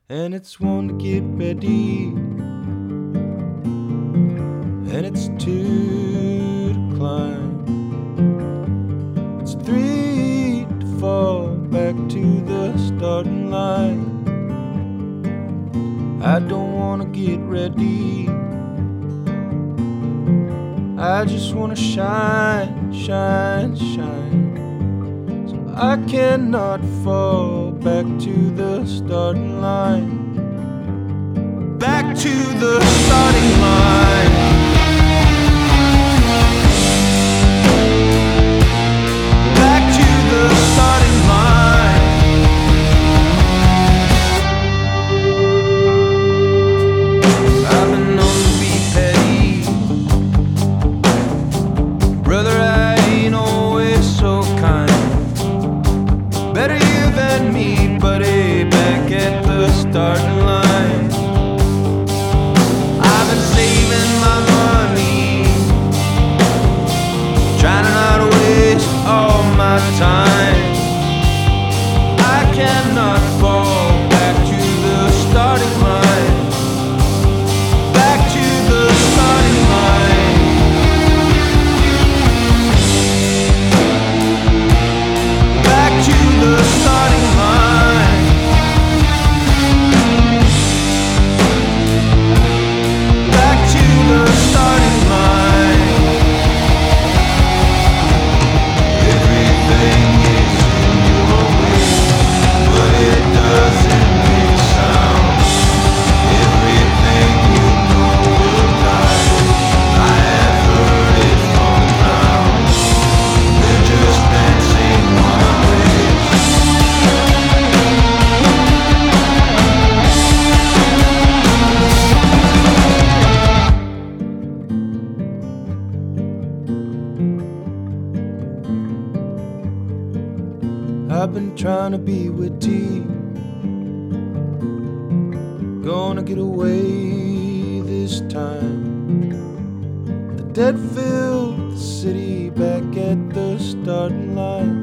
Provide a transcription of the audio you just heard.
and it's one to get ready, and it's two to climb, it's three to fall back to the starting line. I don't wanna get ready, I just wanna shine, shine, shine. So I cannot fall back to the starting line. Back to the starting line. Back to the starting line. I've been known to be petty, brother, I ain't always so kind. Better you than me, buddy, back at the starting line. I've been saving my money, trying to not waste all my time. I cannot fall back to the starting line. Back to the starting line. Back to the starting line. Back to the starting line. Everything is in your way, but it doesn't make sound. Everything you know will die. I have heard it from the ground. They're just dancing one way. I've been trying to be witty, gonna get away this time. The dead filled the city back at the starting line.